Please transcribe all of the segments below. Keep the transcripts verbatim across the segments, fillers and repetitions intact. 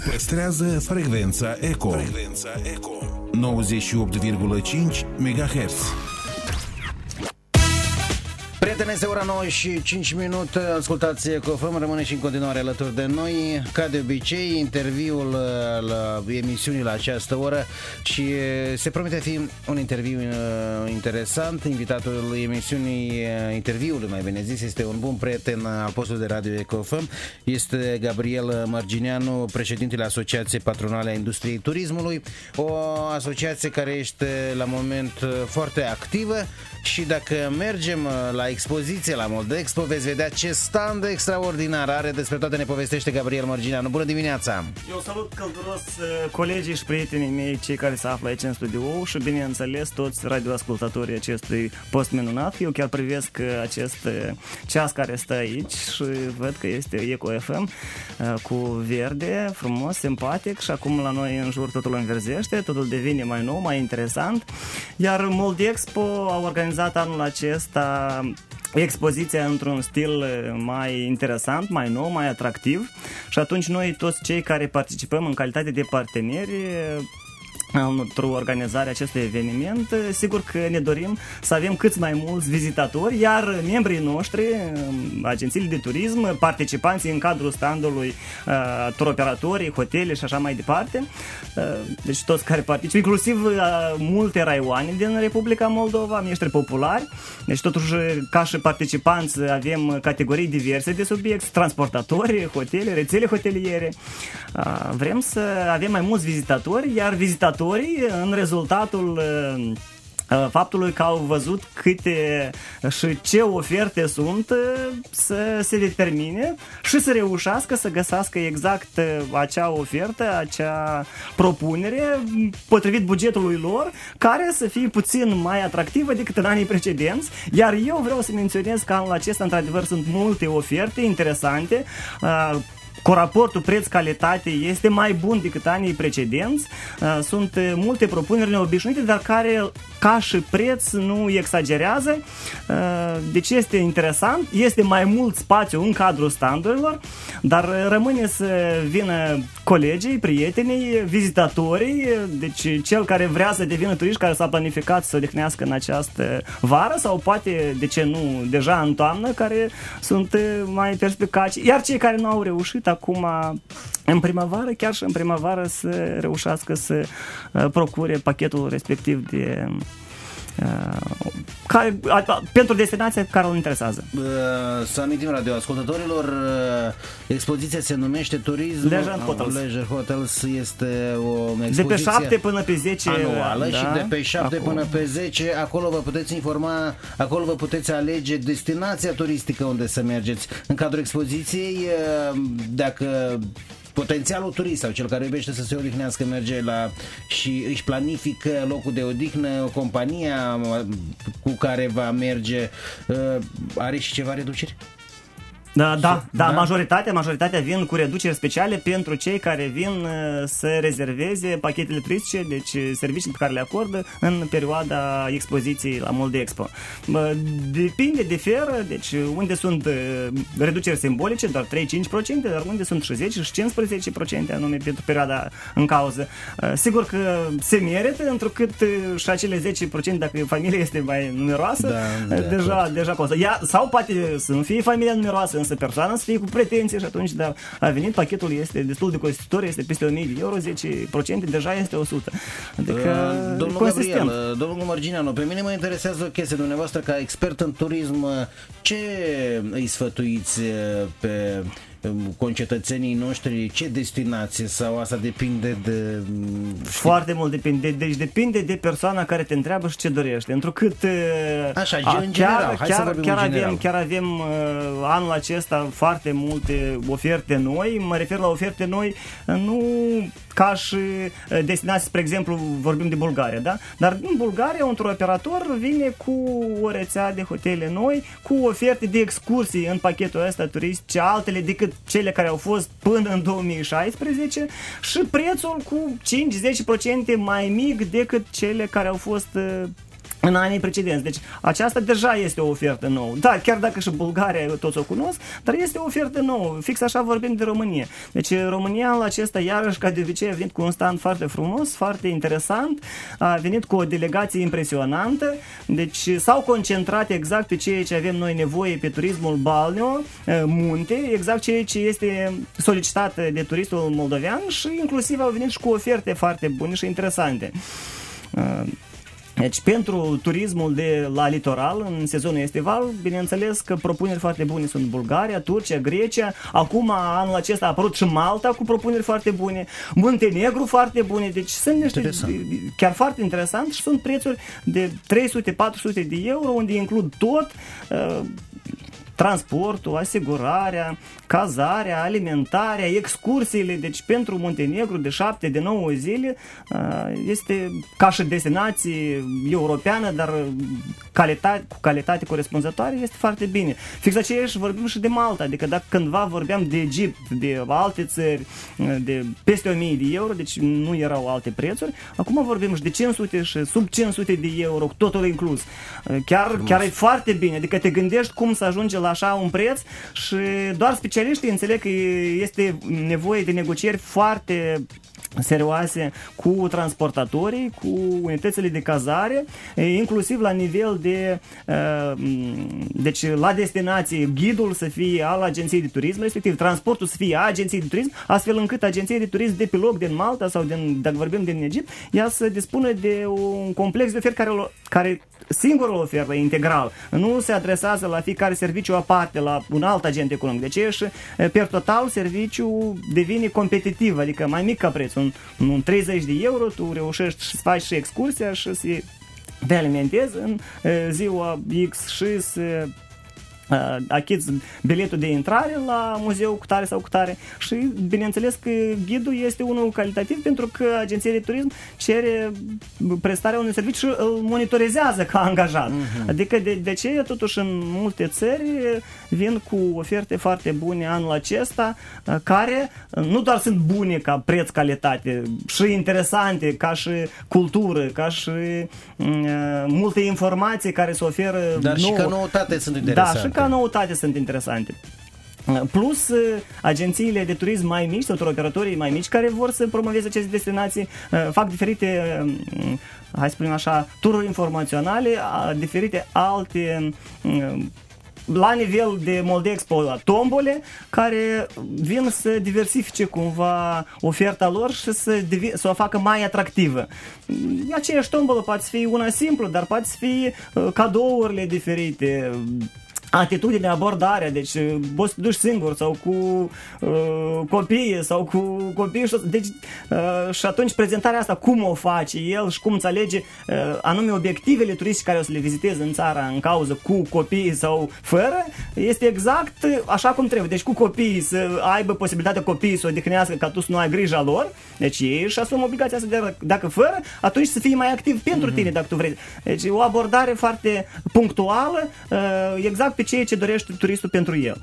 Păstrează frecvența Eco. Frecvența Eco. nouăzeci și opt virgulă cinci megahertz. Prieteni, este ora nouă și cinci minute. Ascultați Eco F M, rămâne și în continuare alături de noi. Ca de obicei, interviul la emisiunii la această oră și se promite a fi un interviu interesant. Invitatul emisiunii, interviului mai bine zis, este un bun prieten al postului de radio Eco F M. Este Gabriel Mărgineanu, președintele Asociației Patronale a Industriei Turismului, o asociație care este la moment foarte activă. Și dacă mergem la expoziție la Moldexpo, veți vedea ce stand extraordinar are. Despre toate ne povestește Gabriel Mărgineanu. Bună dimineața! Eu salut călduros colegii și prietenii mei, cei care se află aici în studio și, bineînțeles, toți radioascultătorii acestui post minunat. Eu chiar privesc acest ceas care stă aici și văd că este Eco F M cu verde, frumos, simpatic, și acum la noi în jur totul înverzește, totul devine mai nou, mai interesant. Iar Moldexpo a organizat anul acesta expoziția într-un stil mai interesant, mai nou, mai atractiv, și atunci noi toți cei care participăm în calitate de parteneri într-o organizare acestui eveniment, sigur că ne dorim să avem cât mai mulți vizitatori, iar membrii noștri, agențiile de turism, participanții în cadrul standului, uh, turoperatorii, hotele și așa mai departe, uh, deci toți care participă, inclusiv uh, multe raioane din Republica Moldova, mieștri populari, deci totuși ca și participanți avem categorii diverse de subiecte, transportatori, hotele, rețele hoteliere. Uh, vrem să avem mai mulți vizitatori, iar vizitatorii în rezultatul faptului că au văzut câte și ce oferte sunt, să se determine și să reușească să găsească exact acea ofertă, acea propunere potrivit bugetului lor, care să fie puțin mai atractivă decât în anii precedenți. Iar eu vreau să menționez că anul acesta într-adevăr sunt multe oferte interesante. Cu raportul preț-calitate este mai bun decât anii precedenți. Sunt multe propuneri neobișnuite, dar care, ca și preț, nu exagerează. Deci este interesant, este mai mult spațiu în cadrul standurilor, dar rămâne să vină colegii, prietenii, vizitatorii, deci cel care vrea să devină turist, care s-a planificat să odihnească în această vară sau poate, de ce nu, deja în toamnă, care sunt mai perspicaci, iar cei care nu au reușit acum în primăvară, chiar și în primăvară, să reușească să procure pachetul respectiv de Uh, care, a, pentru destinația care îl interesează. Uh, să amintim radioascultătorilor, uh, expoziția se numește Turism Leisure Hotels. Leisure Hotels este o expoziție de pe șapte până pe zece anuală, da? Și de pe șapte acolo. până pe zece, acolo vă puteți informa, acolo vă puteți alege destinația turistică unde să mergeți. În cadrul expoziției, uh, dacă potențialul turist sau cel care iubește să se odihnească merge la și își planifică locul de odihnă, compania cu care va merge, are și ceva reduceri? Da, da, da, da, majoritatea, majoritatea vin cu reduceri speciale pentru cei care vin să rezerveze pachetele turistice, deci servicii pe care le acordă în perioada expoziției la Moldexpo. Depinde, diferă, deci unde sunt reduceri simbolice, doar trei-cinci la sută, dar unde sunt și zece și cincisprezece la sută anume pentru perioada în cauză. Sigur că se merită, întrucât și acele zece la sută, dacă familia este mai numeroasă, da, deja, de deja costă. Ia, sau poate să nu fie familia numeroasă, însă persoana să fie cu pretenție și atunci, da, a venit, pachetul este destul de costisitor, este peste o mie de euro, zece la sută deja este o sută. Adică, uh, domnul consistent. Gabriel, domnul Mărgineanu, pe mine mă interesează o chestie, dumneavoastră ca expert în turism, ce îi sfătuiți pe concetățenii noștri, ce destinație, sau asta depinde de... Foarte mult depinde, deci depinde de persoana care te întreabă și ce dorește, întrucât așa, a, în general, chiar, hai chiar, să vorbim chiar în general. avem, chiar avem uh, anul acesta foarte multe oferte noi, mă refer la oferte noi, nu ca și destinații, spre exemplu, vorbim de Bulgaria, da? Dar în Bulgaria un turoperator vine cu o rețea de hotele noi, cu oferte de excursii în pachetul ăsta turistice, altele decât cele care au fost până în două mii șaisprezece, și prețul cu cinci-zece la sută mai mic decât cele care au fost în anii precedenți. Deci aceasta deja este o ofertă nouă. Da, chiar dacă și Bulgaria toți o cunosc, dar este o ofertă nouă. Fix așa vorbim de România. Deci România la acesta, iarăși, ca de obicei, a venit cu un stand foarte frumos, foarte interesant, a venit cu o delegație impresionantă, deci s-au concentrat exact pe ceea ce avem noi nevoie pe turismul balneo, munte, exact ceea ce este solicitat de turistul moldovean și inclusiv au venit și cu oferte foarte bune și interesante. Deci, pentru turismul de la litoral, în sezonul estival, bineînțeles că propuneri foarte bune sunt Bulgaria, Turcia, Grecia. Acum, anul acesta a apărut și Malta cu propuneri foarte bune, Muntenegru foarte bune. Deci, sunt niște interesant. Chiar foarte interesant și sunt prețuri de trei sute patru sute de euro, unde includ tot, uh, transportul, asigurarea, cazarea, alimentarea, excursiile. Deci pentru Muntenegru de șapte, de nouă zile este ca și destinație europeană, dar calitate, cu calitate corespunzătoare este foarte bine. Fix aceeași vorbim și de Malta, adică dacă cândva vorbeam de Egipt, de alte țări, de peste o mie de euro, deci nu erau alte prețuri, acum vorbim și de cinci sute și sub cinci sute de euro, totul inclus. Chiar, chiar e foarte bine, adică te gândești cum să ajunge la așa un preț și doar specialiștii înțeleg că este nevoie de negocieri foarte serioase cu transportatorii, cu unitățile de cazare, inclusiv la nivel de deci la destinație ghidul să fie al agenției de turism, respectiv transportul să fie a agenției de turism, astfel încât agenția de turism de pe loc din Malta sau din, dacă vorbim din Egipt, ea să dispună de un complex de oferte care, care singurul ofertă integral, nu se adresează la fiecare serviciu aparte, la un alt agent economic. Deci și per total serviciul devine competitiv, adică mai mic ca preț. Un, un treizeci de euro tu reușești să faci și excursia și să te alimentezi în ziua X și să achizi biletul de intrare la muzeu cu tare sau cu tare și bineînțeles că ghidul este unul calitativ pentru că agenția de turism cere prestarea unui serviciu și îl monitorizează ca angajat. Uh-huh. Adică de, de ce totuși în multe țări vin cu oferte foarte bune anul acesta care nu doar sunt bune ca preț-calitate și interesante ca și cultură, ca și uh, multe informații care se oferă dar nou. Și ca noutate sunt interesante. Da, și ca noutate sunt interesante. Plus, agențiile de turism mai mici sau operatorii mai mici care vor să promoveze aceste destinații fac diferite, hai să spunem așa, tururi informaționale, diferite alte la nivel de Moldexpo, tombole, care vin să diversifice cumva oferta lor și să, devi, să o facă mai atractivă. Aceeași tombolă poate fi una simplă, dar poate fi cadourile diferite, atitudine, abordarea, deci poți să te duci singur sau cu uh, copii sau cu copii și, deci, uh, și atunci prezentarea asta, cum o face el și cum îți alege uh, anume obiectivele turistice care o să le viziteze în țara în cauză cu copii sau fără, este exact așa cum trebuie. Deci cu copiii să aibă posibilitatea copiii să o odihnească ca tu să nu ai grija lor, deci ei își asumă obligația asta, de, dacă fără, atunci să fii mai activ pentru mm-hmm. tine dacă tu vrei. Deci o abordare foarte punctuală, uh, exact pe ceea ce dorește turistul pentru el.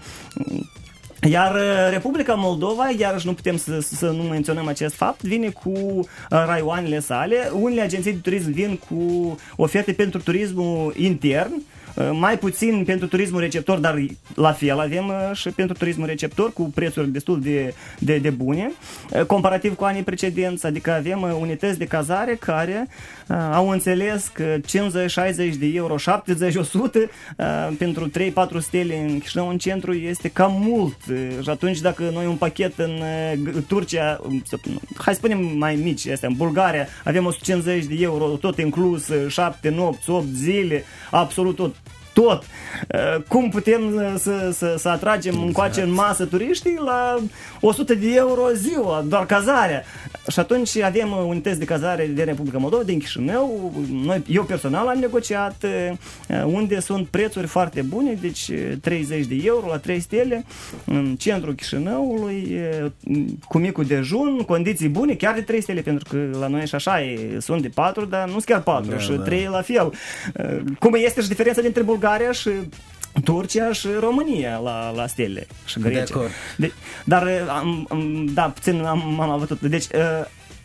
Iar Republica Moldova, iarăși nu putem să, să nu menționăm acest fapt, vine cu raioanele sale. Unele agenții de turism vin cu oferte pentru turismul intern, mai puțin pentru turismul receptor, dar la fel avem și pentru turismul receptor cu prețuri destul de, de, de bune, comparativ cu anii precedenți, adică avem unități de cazare care uh, au înțeles că cincizeci șaizeci de euro, șaptezeci o sută uh, pentru trei patru stele în Chișinău, în centru, este cam mult. Și atunci dacă noi un pachet în uh, Turcia, hai să spunem mai mici, astea, în Bulgaria, avem o sută cincizeci de euro, tot inclus, șapte nopți, opt zile, absolut tot. Tot. Cum putem să, să, să atragem exact. Încoace în masă turiștii la o sută de euro ziua, doar cazarea. Și atunci avem unități de cazare de Republica Moldova, din Chișinău. Noi, eu personal am negociat unde sunt prețuri foarte bune, deci treizeci de euro la trei stele în centrul Chișinăului, cu micul dejun, condiții bune, chiar de trei stele, pentru că la noi și așa e, sunt de patru, dar nu sunt chiar patru, da, și da. trei la fel. Cum este și diferența dintre Bulgaria și Turcia și România la, la stele și Grecia. De de, dar am, am, da, puțin am, am avut. Deci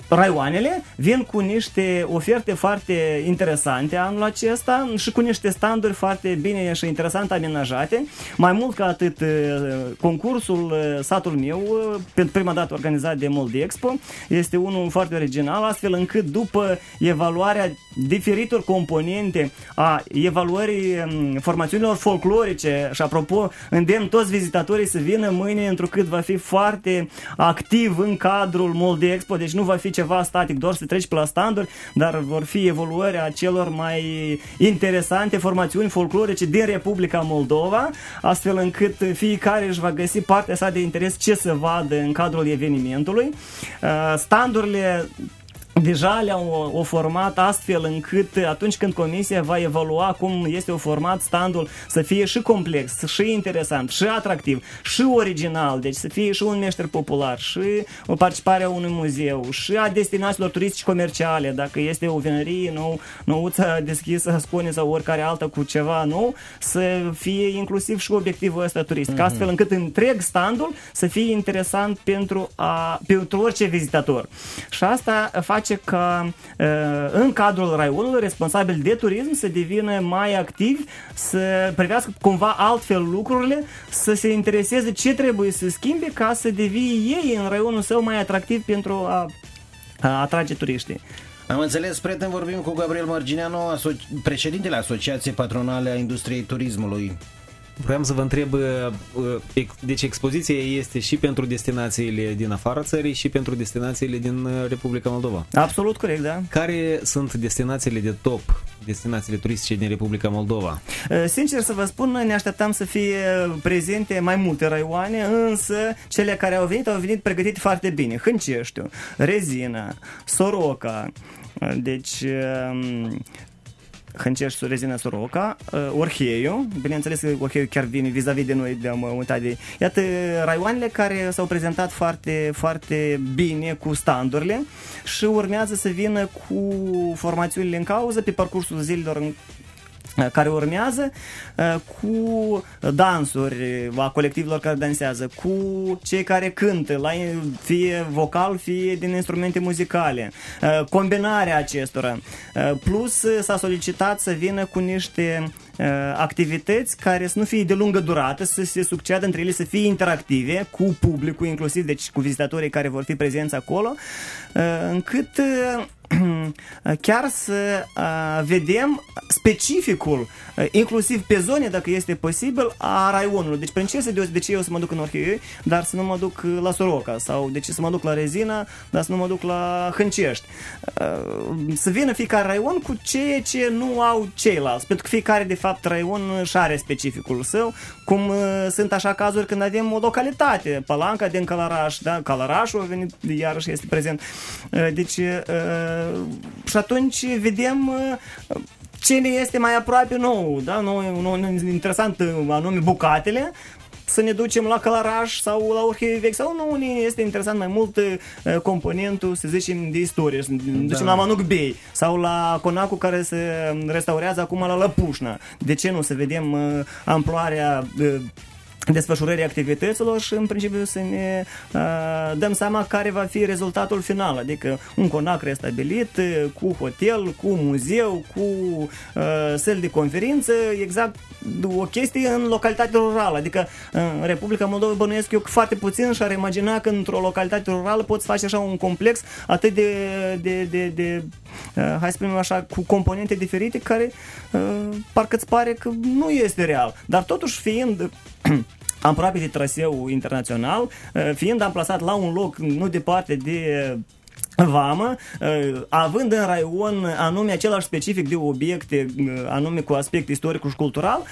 raioanele vin cu niște oferte foarte interesante anul acesta și cu niște standuri foarte bine și interesant amenajate. Mai mult ca atât, concursul Satul meu, pentru prima dată organizat de Moldexpo, este unul foarte original, astfel încât după evaluarea diferitor componente a evaluării formațiunilor folclorice, și apropo, îndemn toți vizitatorii să vină mâine, întrucât va fi foarte activ în cadrul Moldexpo, deci nu va fi ceva static, doar să treci pe la standuri, dar vor fi evoluări a celor mai interesante formațiuni folclorice din Republica Moldova, astfel încât fiecare își va găsi partea sa de interes ce să vadă în cadrul evenimentului. Standurile deja le-au o format astfel încât atunci când comisia va evalua cum este o format standul, să fie și complex, și interesant, și atractiv, și original, deci să fie și un meșter popular, și o participare a unui muzeu, și a destinațiilor turistice comerciale, dacă este o vinărie nou, nouță deschisă, spune, sau oricare altă cu ceva nou, să fie inclusiv și obiectivul ăsta turistic, mm-hmm. astfel încât întreg standul să fie interesant pentru, a, pentru orice vizitator. Și asta face ca în cadrul raionului responsabil de turism să devină mai activi, să privească cumva altfel lucrurile, să se intereseze ce trebuie să schimbe ca să devie ei în raionul său mai atractiv pentru a, a atrage turiștii. Am înțeles, prieten, vorbim cu Gabriel Margineanu, aso- președintele Asociației Patronale a Industriei Turismului. Vreau să vă întreb, deci expoziția este și pentru destinațiile din afara țării și pentru destinațiile din Republica Moldova. Absolut corect, da. Care sunt destinațiile de top, destinațiile turistice din Republica Moldova? Sincer să vă spun, ne așteptam să fie prezente mai multe raioane, însă cele care au venit, au venit pregătite foarte bine. Hânceștiu, Rezina, Soroca, deci... Hâncești, Rezina, Soroca, Orheiu, bineînțeles că Orheiu chiar vine vis-a-vis de noi, de-am uitat de... Iată raioanele care s-au prezentat foarte, foarte bine cu standurile și urmează să vină cu formațiunile în cauză pe parcursul zilelor care urmează, cu dansuri a colectivelor care dansează, cu cei care cântă, la fie vocal, fie din instrumente muzicale, combinarea acestora. Plus s-a solicitat să vină cu niște activități care să nu fie de lungă durată, să se succeadă între ele, să fie interactive cu publicul, inclusiv deci cu vizitatorii care vor fi prezenți acolo, încât chiar să uh, vedem specificul, uh, inclusiv pe zone, dacă este posibil, a raionului. Deci, prin ce se deosebă, de ce eu să mă duc în Orheiu, dar să nu mă duc la Soroca, sau de ce să mă duc la Rezina, dar să nu mă duc la Hâncești. Uh, să vină fiecare raion cu ceea ce nu au ceilalți, pentru că fiecare, de fapt, raion și are specificul său, cum uh, sunt așa cazuri când avem o localitate, Palanca din Călăraș, da? Călărașul a venit, iarăși este prezent. Uh, deci, uh, și atunci vedem ce ne este mai aproape nou, da? Nou, nou, interesant, anume Bucatele, să ne ducem la Călăraș sau la Orheiu Vechi, sau nu, ne este interesant mai mult uh, componentul, să zicem, de istorie, să ne ducem da. la Manuc Bey sau la Conacul care se restaurează acum la Lăpușna. De ce nu să vedem uh, amploarea uh, desfășurării activităților și în principiu să ne uh, dăm seama care va fi rezultatul final, adică un conac restabilit cu hotel, cu muzeu, cu uh, săli de conferință, exact o chestie în localitate rurală, adică în Republica Moldova bănuiesc eu că foarte puțin și-ar imagina că într-o localitate rurală poți face așa un complex atât de, de, de, de uh, hai să spunem așa, cu componente diferite care uh, parcă îți pare că nu este real, dar totuși fiind aproape de traseu internațional, fiind amplasat la un loc nu departe de vamă, având în raion anume același specific de obiecte, anume cu aspect istoric și cultural,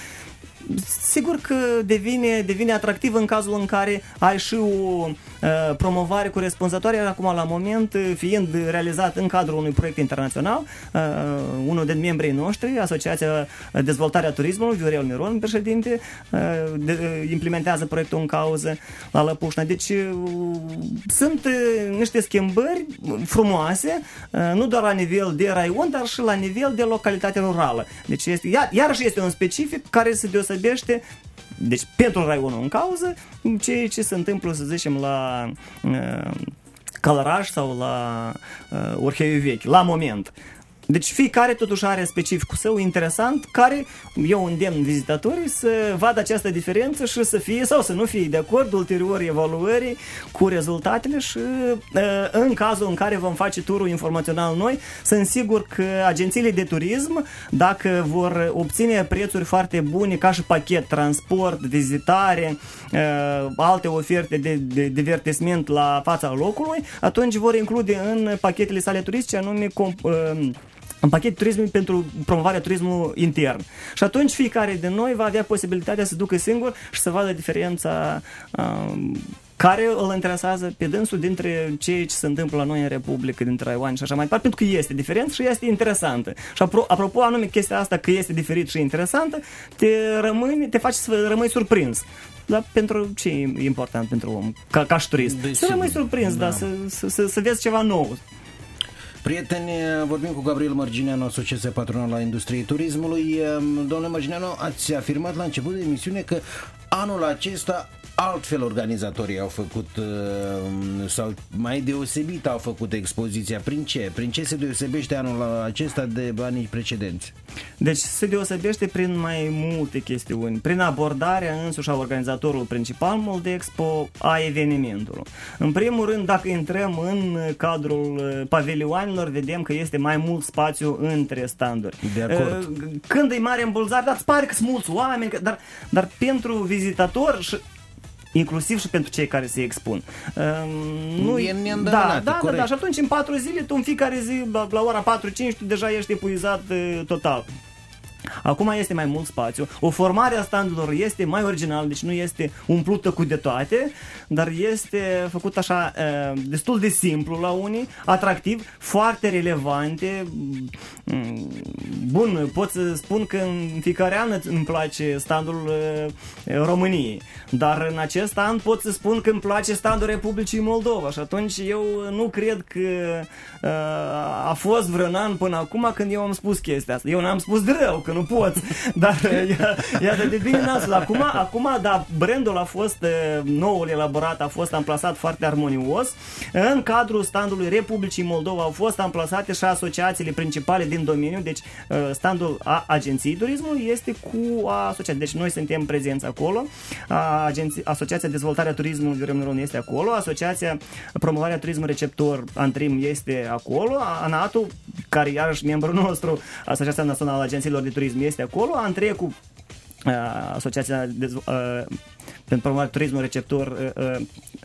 sigur că devine, devine atractiv în cazul în care ai și o uh, promovare corespunzătoare, iar acum la moment, fiind realizat în cadrul unui proiect internațional, uh, unul din membrii noștri, Asociația Dezvoltarea Turismului, Viorel Miron, președinte, uh, de, uh, implementează proiectul în cauză la Lăpușna. Deci uh, sunt uh, niște schimbări frumoase, uh, nu doar la nivel de raion, dar și la nivel de localitate rurală. Deci este, iar, iarăși este un specific care se deosebește, deci pentru raionul în cauză, ceea ce se întâmplă, să zicem, la uh, Călăraș sau la uh, Orheiu Vechi, la moment. Deci fiecare totuși are specificul său interesant, care eu îndemn vizitatorii să vadă această diferență și să fie sau să nu fie de acord ulterior evaluării cu rezultatele și în cazul în care vom face turul informațional noi, sunt sigur că agențiile de turism, dacă vor obține prețuri foarte bune ca și pachet, transport, vizitare, alte oferte de, de divertisment la fața locului, atunci vor include în pachetele sale turistice anume în pachet turismului pentru promovarea turismului intern. Și atunci fiecare de noi va avea posibilitatea să ducă singur și să vadă diferența um, care îl interesează pe dânsul dintre ceea ce se întâmplă la noi în Republică, dintre raioane și așa mai departe, pentru că este diferent și este interesantă. Și apro- apropo anume chestia asta că este diferit și interesantă, te rămâni, te face să rămâi surprins. Dar pentru ce e important pentru om, ca, ca și turist? Să rămâi surprins, da, da să, să, să, să vezi ceva nou. Prieteni, vorbim cu Gabriel Mărgineanu, Asociația Patronală a Industriei Turismului. Domnule Mărgineanu, ați afirmat la început de emisiune că anul acesta altfel organizatorii au făcut, sau mai deosebit au făcut expoziția. Prin ce? Prin ce se deosebește anul acesta de anii precedenți? Deci se deosebește prin mai multe chestiuni. Prin abordarea însuși a organizatorului principal Moldexpo a evenimentului. În primul rând, dacă intrăm în cadrul pavilioanelor, vedem că este mai mult spațiu între standuri. De acord. Când e mare îmbulzare, dar îți pare că sunt mulți oameni, dar, dar pentru vizitator și inclusiv și pentru cei care se expun. Um, nu e da, da, da, da, și atunci în patru zile, tu în fiecare zi, la, la ora patru cinci, tu deja ești epuizat uh, total. Acum este mai mult spațiu, o formare a standurilor este mai originală, deci nu este umplută cu de toate, dar este făcut așa destul de simplu la unii, atractiv, foarte relevante. Bun, pot să spun că în fiecare an îmi place standul României, dar în acest an pot să spun că îmi place standul Republicii Moldova și atunci eu nu cred că a fost vreun an până acum când eu am spus chestia asta. Eu n-am spus de rău, că nu pot, dar iată de bine n-am. Acum, acum, da, brandul a fost, noul elaborat a fost amplasat foarte armonios. În cadrul standului Republicii Moldova au fost amplasate și asociațiile principale din domeniu, deci standul a Agenției Turismului este cu asociația, deci noi suntem prezenți acolo, Agenții, Asociația Dezvoltarea Turismului Râmniron este acolo, Asociația Promovarea Turismului Receptor Antrim este acolo, ANATU, care iarăși membrul nostru, Asociația Națională a Agențiilor de Turism este acolo, Antrecu, Asociația Dezvo- uh, pentru Promovarea Turismului Receptor uh,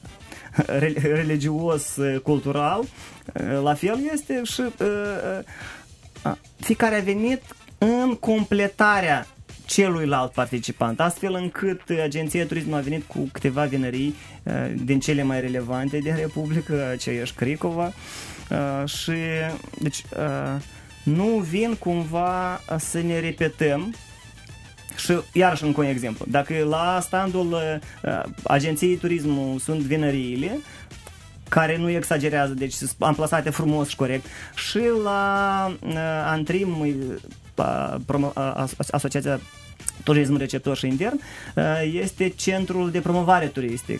re- religios, uh, cultural, uh, la fel este și uh, uh, fiecare a venit în completarea celuilalt participant, astfel încât Agenția Turismului a venit cu câteva vinării uh, din cele mai relevante din Republică, aceeași Cricova, uh, și deci uh, nu vin cumva să ne repetăm. Și iarăși încă un exemplu, dacă la standul uh, Agenției Turismului sunt vinăriile care nu exagerează, deci sunt amplasate frumos și corect, și la uh, Antrim, uh, promo- uh, Asociația Turism Receptor și Intern, este Centrul de Promovare Turistic,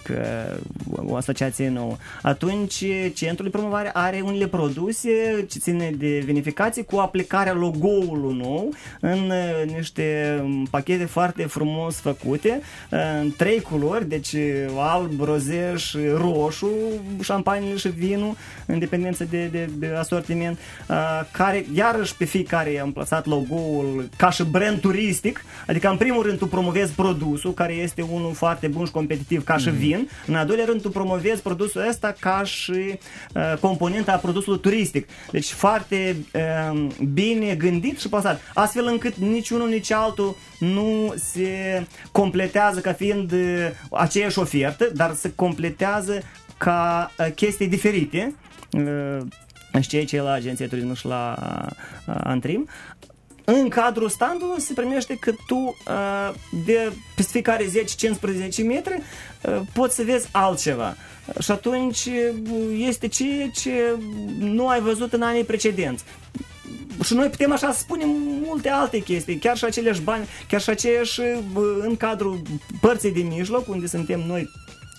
o asociație nouă. Atunci, Centrul de Promovare are unele produse ce ține de vinificații cu aplicarea logo-ului nou în niște pachete foarte frumos făcute, în trei culori, deci alb, rozeș, roșu, șampanile și vinul, în dependență de, de, de asortiment, care iarăși pe fiecare i-am plasat logo-ul ca și brand turistic, adică în primul rând tu promovezi produsul, care este unul foarte bun și competitiv ca și vin, în al doilea rând tu promovezi produsul ăsta ca și uh, componenta a produsului turistic. Deci foarte uh, bine gândit și plasat, astfel încât niciunul, nici altul nu se completează ca fiind uh, aceeași ofertă, dar se completează ca uh, chestii diferite. Uh, știi ce e la Agenția Turismului și la uh, Antrim. În cadrul standului se primește că tu de peste fiecare zece cincisprezece metri poți să vezi altceva. Și atunci este ceea ce nu ai văzut în anii precedenți. Și noi putem așa să spunem multe alte chestii, chiar și aceleași bani, chiar și aceeași în cadrul părții de mijloc, unde suntem noi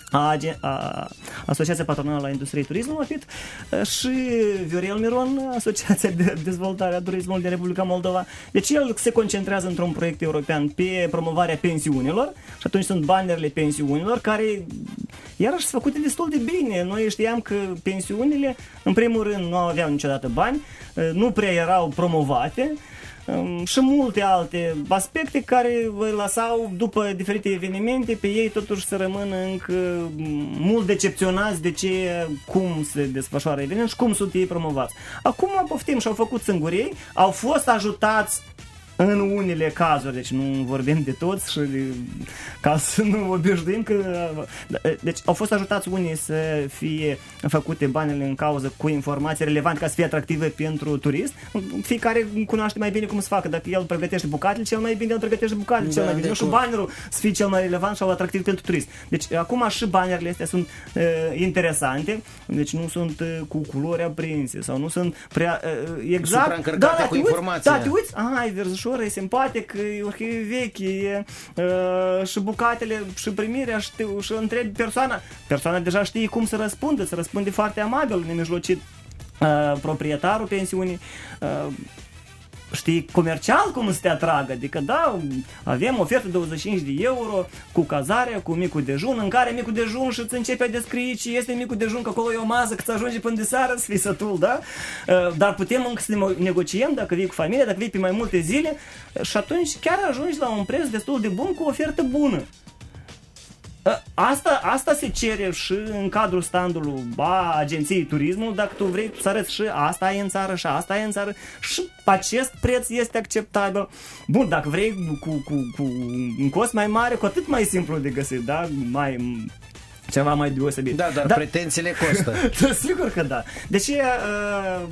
a, a Asociația Patronală a Industriei Turismului A P I T și Viorel Miron, Asociația de Dezvoltare a Turismului din Republica Moldova. Deci el se concentrează într-un proiect european pe promovarea pensiunilor și atunci sunt bannerele pensiunilor care iarăși sunt făcute destul de bine. Noi știam că pensiunile, în primul rând, nu aveau niciodată bani, nu prea erau promovate, și multe alte aspecte care vă lăsau după diferite evenimente pe ei totuși să rămână încă mult decepționați de ce, cum se desfășoară evenimentul și cum sunt ei promovați. Acum poftim și au făcut singurei, au fost ajutați în unele cazuri, deci nu vorbim de toți și de, ca să nu obișnuim că... Deci au fost ajutați unii să fie făcute banele în cauză cu informații relevante ca să fie atractive pentru turist. Fiecare cunoaște mai bine cum să facă. Dacă el pregătește bucatele cel mai bine, el pregătește bucatele da, cel mai bine. Nu și bannerul să fie cel mai relevant sau atractiv pentru turist. Deci acum și bannerele astea sunt uh, interesante, deci nu sunt uh, cu culori aprinse sau nu sunt prea uh, exact... Supraîncărcate da, cu informația. Da, te uiți, aha, e verzișoră, e simpatic, e veche, e, uh, și bucatele, și primirea, și, și întrebi persoana. Persoana deja știe cum să răspundă, să răspunde foarte amabil, nemijlocit uh, proprietarul pensiunii, uh, știi comercial cum să te atragă, adică da, avem ofertă douăzeci și cinci de euro cu cazarea, cu micul dejun, în care micul dejun și îți începe a descrie ce este micul dejun, că acolo e o masă, că ți ajunge până de seară să fii sătul, da? Dar putem încă să negociem dacă vii cu familia, dacă vii pe mai multe zile și atunci chiar ajungi la un preț destul de bun cu o ofertă bună. Asta, asta se cere și în cadrul standului a Agenției Turismului, dacă tu vrei să arăți și asta e în țară și asta e în țară și acest preț este acceptabil. Bun, dacă vrei cu, cu, cu un cost mai mare, cu atât mai simplu de găsit, da? Mai... ceva mai deosebit. Da, dar da, pretențiile costă. Sigur că da. Deci uh,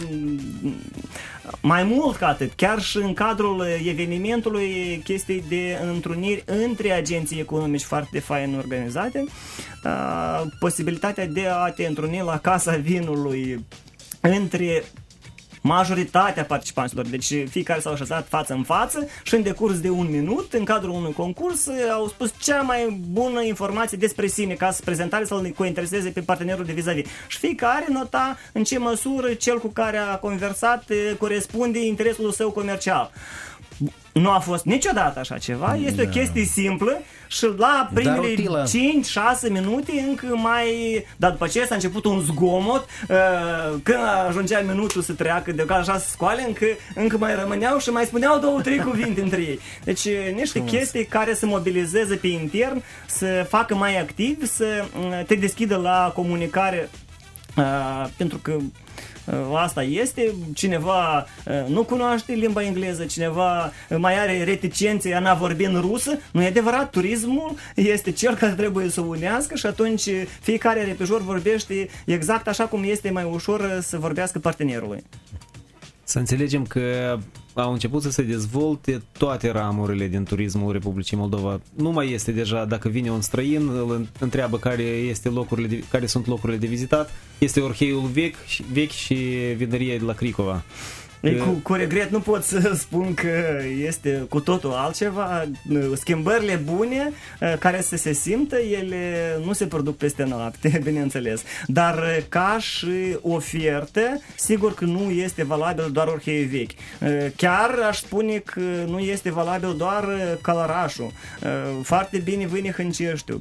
mai mult ca atât, chiar și în cadrul evenimentului chestii de întruniri între agenții economici foarte fain organizate, uh, posibilitatea de a te întruni la Casa Vinului între majoritatea participanților, deci fiecare s-au așezat față în față și în decurs de un minut, în cadrul unui concurs, au spus cea mai bună informație despre sine ca să prezentare să-l cointereseze pe partenerul de vis-a-vis. Și fiecare nota în ce măsură cel cu care a conversat corespunde interesul său comercial. Nu a fost niciodată așa ceva, este da. O chestie simplă și la primele cinci șase minute încă mai... Dar după aceea s-a început un zgomot, când ajungea minutul să treacă de așa să scoale, încă, încă mai rămâneau și mai spuneau două, trei cuvinte între ei. Deci niște Frumos. Chestii care să mobilizeze pe intern, să facă mai activ, să te deschidă la comunicare, pentru că asta este, cineva nu cunoaște limba engleză, cineva mai are reticențe în a vorbi în rusă, nu e adevărat, turismul este cel care trebuie să unească și atunci fiecare repejor vorbește exact așa cum este mai ușor să vorbească partenerului. Să înțelegem că au început să se dezvolte toate ramurile din turismul Republicii Moldova. Nu mai este deja, dacă vine un străin, îl întreabă care, este locurile de, care sunt locurile de vizitat. Este Orheiul vechi, vechi și vinăria de la Cricova. Cu, cu regret nu pot să spun că este cu totul altceva. Schimbările bune care să se simtă, ele nu se produc peste noapte, bineînțeles. Dar ca și ofertă, sigur că nu este valabil doar Orheiul vechi. Chiar aș spune că nu este valabil doar Călărașul. Foarte bine vine Hânceștiu.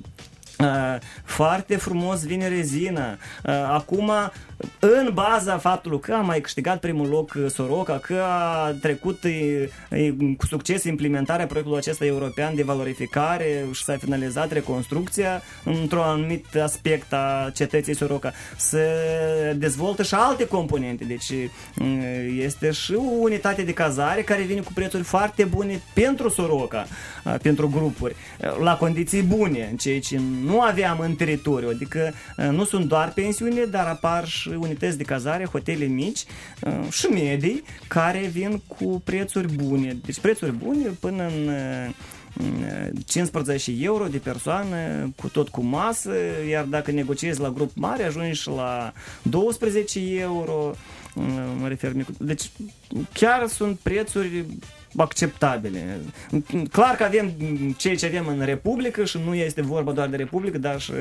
Foarte frumos vine Rezina. Acum, în baza faptului că a mai câștigat primul loc Soroca, că a trecut e, e, cu succes implementarea proiectului acesta european de valorificare și s-a finalizat reconstrucția într-un anumit aspect a cetății Soroca, se dezvoltă și alte componente. Deci este și o unitate de cazare care vine cu prețuri foarte bune pentru Soroca, pentru grupuri, la condiții bune, ceea ce nu aveam în teritoriu, adică nu sunt doar pensiuni, dar apar și unități de cazare, hotele mici și medii care vin cu prețuri bune. Deci prețuri bune până în cincisprezece euro de persoană, cu tot cu masă, iar dacă negociezi la grup mare, ajungi la doisprezece euro, mă refer mic. Deci chiar sunt prețuri acceptabile. Clar că avem ceea ce avem în Republică și nu este vorba doar de Republică, dar și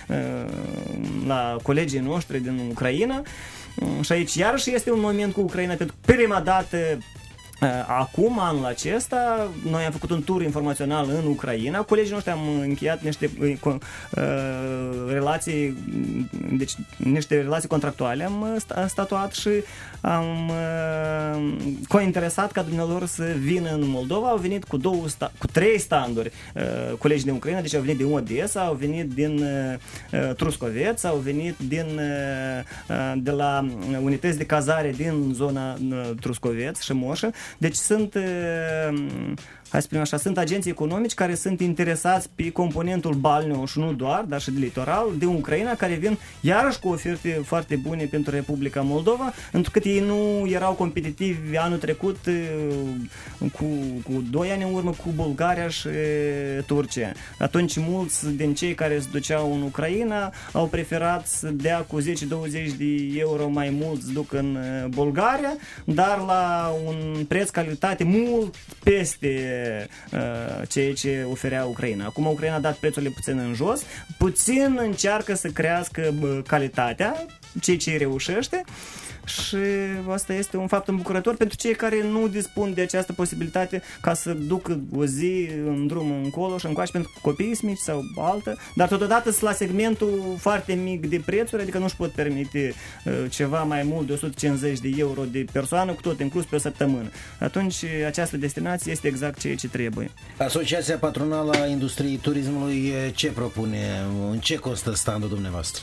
la colegii noștri din Ucraina. Și aici iarăși este un moment cu Ucraina, pentru că prima dată acum, anul acesta, noi am făcut un tur informațional în Ucraina. Colegii noștri am încheiat niște uh, relații, deci niște relații contractuale am statuat și am uh, cointeresat ca dumnealor să vină în Moldova. Au venit cu două sta- cu trei standuri uh, colegii din Ucraina, deci au venit din Odessa, au venit din uh, Truscoveț, au venit din uh, de la unități de cazare din zona uh, Truscoveț și Moșă. Deci sunt, hai să spunem așa, sunt agenții economici care sunt interesați pe componentul balneo și nu doar, dar și de litoral, de Ucraina, care vin iarăși cu oferte foarte bune pentru Republica Moldova, întrucât ei nu erau competitivi anul trecut cu, cu doi ani în urmă cu Bulgaria și Turcia. Atunci mulți din cei care se duceau în Ucraina au preferat să dea cu zece douăzeci de euro mai mult să duc în Bulgaria, dar la un preț calitate mult peste uh, ceea ce oferea Ucraina. Acum Ucraina a dat prețurile puțin în jos, puțin încearcă să crească uh, calitatea, ceea ce reușește, și asta este un fapt îmbucurător pentru cei care nu dispun de această posibilitate ca să ducă o zi în drum încolo și încoace pentru copiii mici sau altă, dar totodată sunt la segmentul foarte mic de prețuri, adică nu-și pot permite uh, ceva mai mult de o sută cincizeci de euro de persoană, cu tot inclus pe o săptămână. Atunci această destinație este exact ceea ce trebuie. Asociația Patronală a Industriei Turismului ce propune? În ce costă standul dumneavoastră?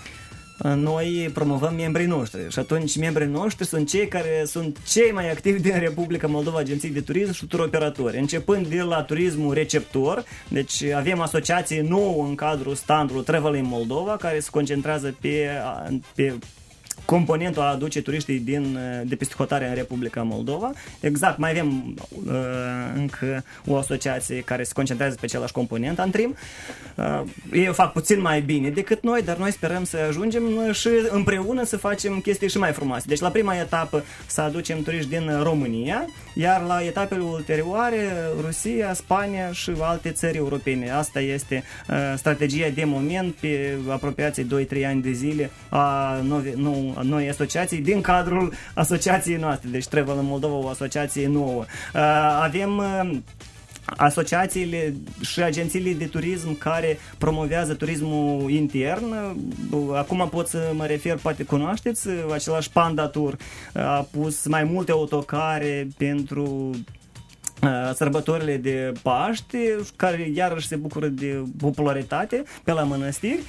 Noi promovăm membrii noștri și atunci membrii noștri sunt cei care sunt cei mai activi din Republica Moldova, agenții de turism și turoperatori, începând de la turismul receptor. Deci avem asociație nouă în cadrul standului Travel in Moldova, care se concentrează pe, pe componentul a aduce turiștii din, de peste hotare în Republica Moldova. Exact, mai avem uh, încă o asociație care se concentrează pe același component, Antrim. Uh, ei o fac puțin mai bine decât noi, dar noi sperăm să ajungem și împreună să facem chestii și mai frumoase. Deci la prima etapă să aducem turiști din România, iar la etapele ulterioare Rusia, Spania și alte țări europene. Asta este uh, strategia de moment pe apropiație doi trei ani de zile a noi, nou, noi asociații din cadrul asociației noastre. Deci Travel in Moldova, o asociație nouă. Uh, avem uh, asociațiile și agențiile de turism care promovează turismul intern. Acum pot să mă refer, poate cunoașteți, același Panda Tour a pus mai multe autocare pentru sărbătorile de Paște, care iarăși se bucură de popularitate pe la mănăstiri.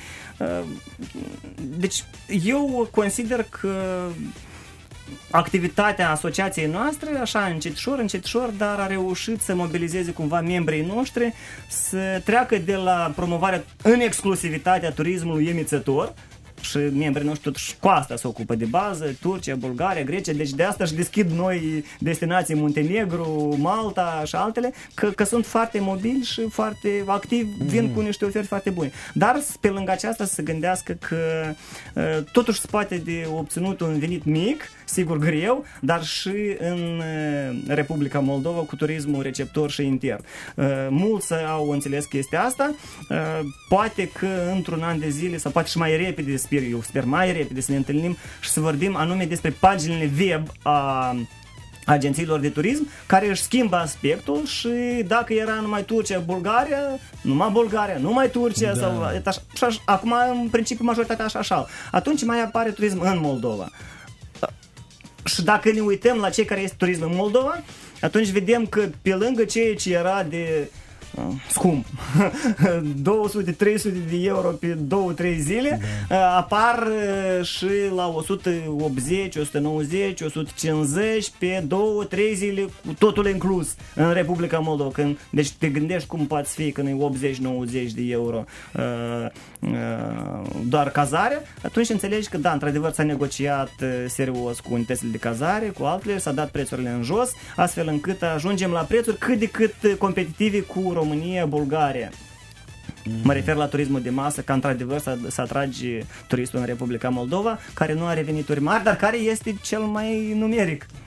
Deci eu consider că activitatea asociației noastre, așa încetișor, încetișor, dar a reușit să mobilizeze cumva membrii noștri să treacă de la promovarea în exclusivitatea turismului emițător, și membrii noștri totuși cu asta se ocupă de bază, Turcia, Bulgaria, Grecia, deci de asta își deschid noi destinații Muntenegru, Malta și altele, că, că sunt foarte mobili și foarte activi, vin mm-hmm. cu niște oferte foarte bune. Dar pe lângă aceasta să se gândească că uh, totuși se poate de obținut un venit mic, sigur greu, dar și în uh, Republica Moldova cu turismul receptor și intern. Uh, mulți au înțeles chestia asta, uh, poate că într-un an de zile sau poate și mai repede, sper eu, sper mai repede să ne întâlnim și să vorbim anume despre paginile web a agențiilor de turism care își schimbă aspectul și dacă era numai Turcia, Bulgaria, numai Bulgaria, numai Turcia, da. Sau așa, acum în principiu majoritatea așa, așa. Atunci mai apare turism în Moldova. Și dacă ne uităm la cei care este turism în Moldova, atunci vedem că pe lângă ceea ce era de scump, două sute trei sute de euro pe două trei zile, da. Apar și la o sută optzeci, o sută nouăzeci, o sută cincizeci pe două trei zile cu totul inclus în Republica Moldova. Când, deci te gândești cum poate fi când e optzeci nouăzeci de euro uh, uh, doar cazare, atunci înțelegi că da, într-adevăr s-a negociat uh, serios cu unitățile de cazare, cu altele, s-a dat prețurile în jos, astfel încât ajungem la prețuri cât de cât competitive cu România, Bulgaria. Mm. Mă refer la turismul de masă, ca într-adevăr să, să atragi turistul în Republica Moldova, care nu are venituri mari, dar care este cel mai numeric.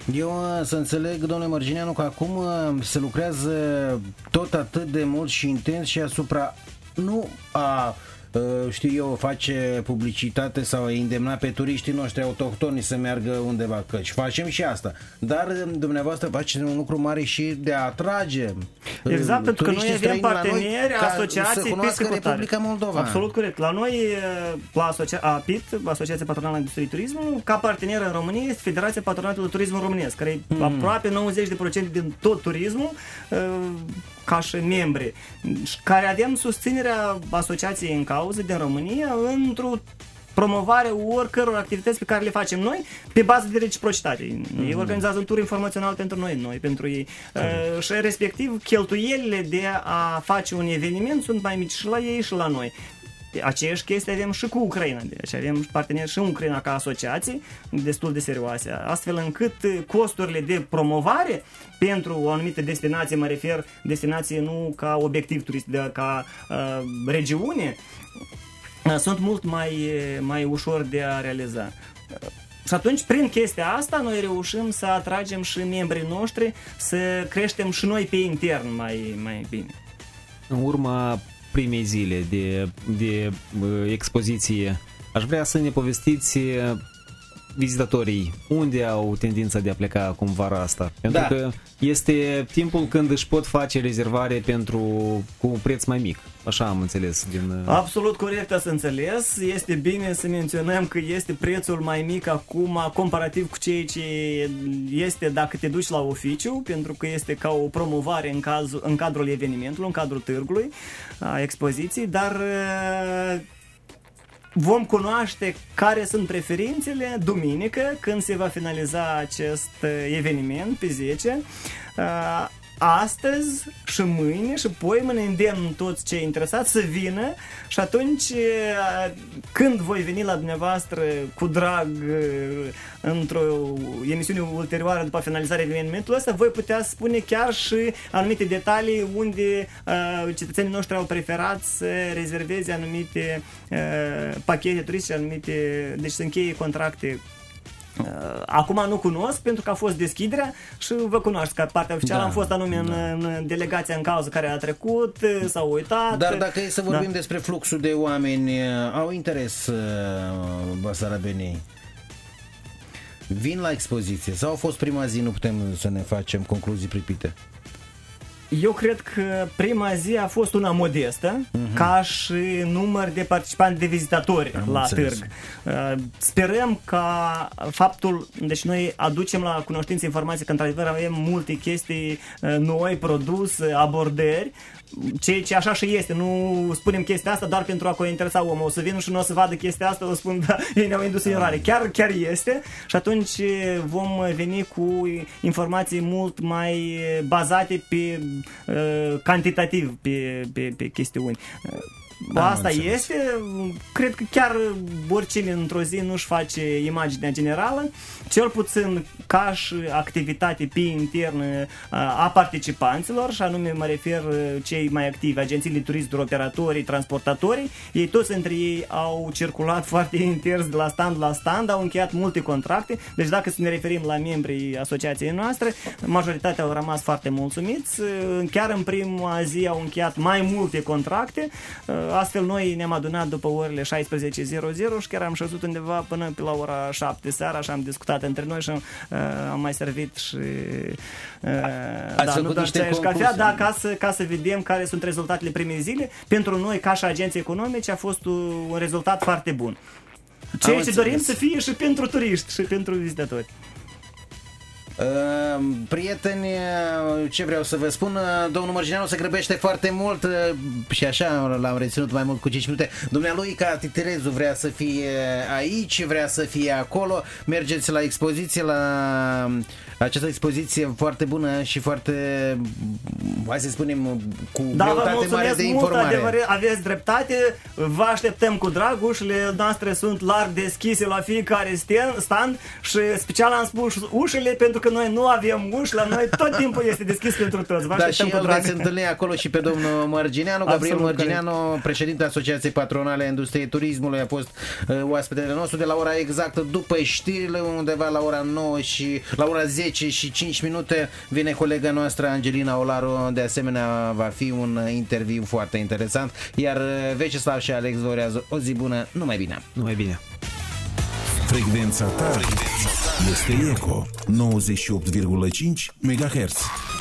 Eu să înțeleg, domnule Mărgineanu, că acum se lucrează tot atât de mult și intens și asupra nu a, știu eu, face publicitate sau îndemna pe turiștii noștri autohtoni să meargă undeva, căci facem și asta, dar dumneavoastră faceți un lucru mare și de a atrage exact, pentru că noi avem parteneri, asociații piscicotare. Republica Moldova. Absolut corect. La noi, la asocia- A P I T, Asociația Patronală a Industriei Turismului, ca partener în România este Federația Patronatului Turismului Românesc, care e mm. aproape nouăzeci la sută din tot turismul ca și membri, care avem susținerea asociației în cauză din România într-o promovare oricăror activități pe care le facem noi pe bază de reciprocitate. Mm-hmm. Ei organizează un tur informațional pentru noi, noi pentru ei. Uh, și respectiv cheltuielile de a face un eveniment sunt mai mici și la ei și la noi. Aceeași chestie avem și cu Ucraina, deci avem parteneri și în Ucraina ca asociații destul de serioase, astfel încât costurile de promovare pentru o anumită destinație, mă refer destinație nu ca obiectiv turistic, dar ca uh, regiune, uh, sunt mult mai, mai ușor de a realiza. Uh, și atunci, prin chestia asta, noi reușim să atragem și membrii noștri, să creștem și noi pe intern mai, mai bine. În urma primei zile de, de expoziție, aș vrea să ne povestiți vizitatorii unde au tendința de a pleca acum vara asta, pentru da. că este timpul când își pot face rezervare pentru cu un preț mai mic, așa am înțeles din... Absolut corect ați înțeles, este bine să menționăm că este prețul mai mic acum comparativ cu ceea ce este dacă te duci la oficiu, pentru că este ca o promovare în, cazul, în cadrul evenimentului, în cadrul târgului, a expoziției, dar vom cunoaște care sunt preferințele duminică, când se va finaliza acest eveniment pe zece. Astăzi și mâine și poimâine îndemn toți cei interesați să vină și atunci când voi veni la dumneavoastră cu drag într-o emisiune ulterioară după finalizarea evenimentului ăsta, voi putea spune chiar și anumite detalii unde uh, cetățenii noștri au preferat să rezerveze anumite uh, pachete turistice, anumite, deci să încheie contracte. Acum nu cunosc pentru că a fost deschiderea și vă cunoaște ca partea oficială, da, am fost anume da. în, în delegația în cauză care a trecut, s-au uitat. Dar dacă e să vorbim da. despre fluxul de oameni, au interes basarabenii? Vin la expoziție sau a fost prima zi, nu putem să ne facem concluzii pripite? Eu cred că prima zi a fost una modestă, uh-huh. ca și număr de participanți, de vizitatori Am la înțeles. târg. Sperăm ca faptul, deci noi aducem la cunoștință informații că într-adevăr avem multe chestii noi, produse, abordări, ceea ce așa și este, nu spunem chestia asta doar pentru a cointeresa omul, o să vină și nu o să vadă chestia asta, o spun, da, ei ne-au indus în eroare, chiar, chiar este și atunci vom veni cu informații mult mai bazate pe uh, cantitativ, pe, pe, pe chestiuni. Da, asta este, cred că chiar oricine într-o zi nu-și face imaginea generală, cel puțin ca și activitate pe intern a participanților, și anume mă refer cei mai activi, agențiile de turism, operatorii, transportatorii, ei toți între ei au circulat foarte intens de la stand la stand, au încheiat multe contracte, deci dacă să ne referim la membrii asociației noastre, majoritatea au rămas foarte mulțumiți, chiar în prima zi au încheiat mai multe contracte. Astfel noi ne-am adunat după orele șaisprezece și chiar am șezut undeva până pe la ora șapte seara și am discutat între noi și uh, am mai servit și uh, da, nu doar ceai și cafea, da, ca să, ca să vedem care sunt rezultatele primei zile. Pentru noi, ca și agenții economici, a fost un rezultat foarte bun. Ceea ce dorim să fie și pentru turiști și pentru vizitatori. Uh, prieteni, ce vreau să vă spun, domnul Mărgineanu se grăbește foarte mult uh, și așa l-am reținut mai mult cu cinci minute. Dumnealui ca Titerezu vrea să fie aici, vrea să fie acolo. Mergeți la expoziție, la această expoziție foarte bună și foarte, hai să spunem, cu da, greutate mare de informare. Mult, aveți dreptate, vă așteptăm cu drag, ușile noastre sunt larg deschise la fiecare stand și special am spus ușile pentru că noi nu avem uși, la noi tot timpul este deschis pentru toți. Vă Da, și așteptăm el cu drag. veți întâlni acolo și pe domnul Mărgineanu, Gabriel Absolut Mărgineanu, președinte Asociației Patronale a Industriei Turismului, a fost uh, oaspetele nostru de la ora exactă după știrile, undeva la ora nouă și la ora zece și cinci minute vine colega noastră Angelina Olaru, de asemenea va fi un interviu foarte interesant, iar Veceslav și Alex vă urează o zi bună, numai bine! Numai bine! Frecvența ta este Eco nouăzeci și opt virgulă cinci megahertz.